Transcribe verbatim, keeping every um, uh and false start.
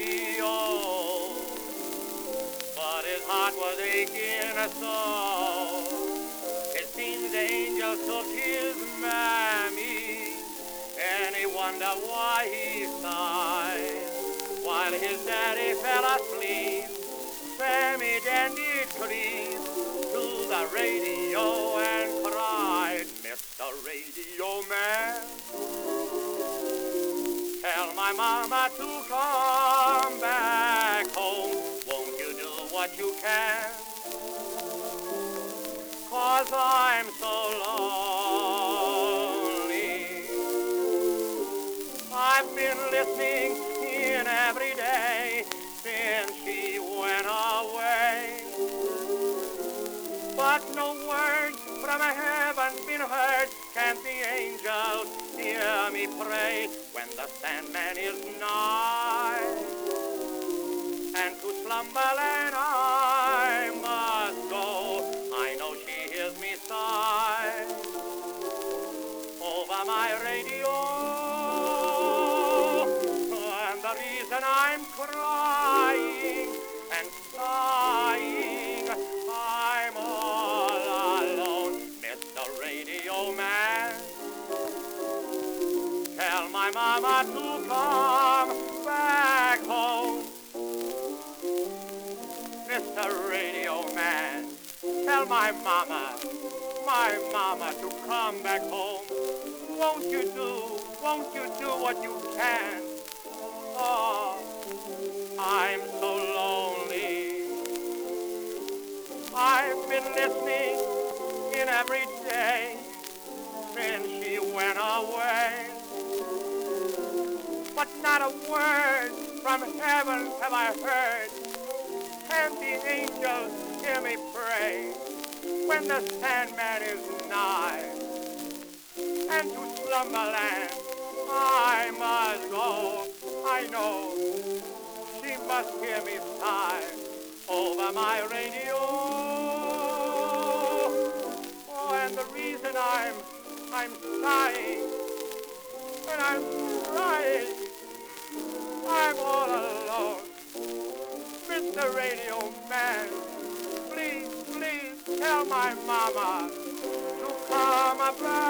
radio, but his heart was aching so. It seems the angel took his mammy, and he wondered why he sighed. While his daddy fell asleep, Sammy then did creep to the radio and cried, Mister Radio Man, tell my mama to come back home. Won't you do what you can? 'Cause I'm so lonely. I've been listening in every day since she went away. But no word from heaven's been heard. Can't the angels hear me pray when the Sandman is nigh? And to slumberland I must go. I know she hears me sigh over my radio. And the reason I'm crying and sighing, I'm all alone. Mister Radio Man, tell my mama to come back home. Mister Radio Man, tell my mama, my mama to come back home. Won't you do, won't you do what you can? Oh, I'm so lonely. I've been listening in every day since she went away. But not a word from heaven have I heard. And the angels hear me pray when the Sandman is nigh. And to slumberland I must go. I know she must hear me sigh over my radio. Oh, and the reason I'm I'm sighing and I'm crying, I'm all alone. Mister Radio Man, please, please tell my mama to come back.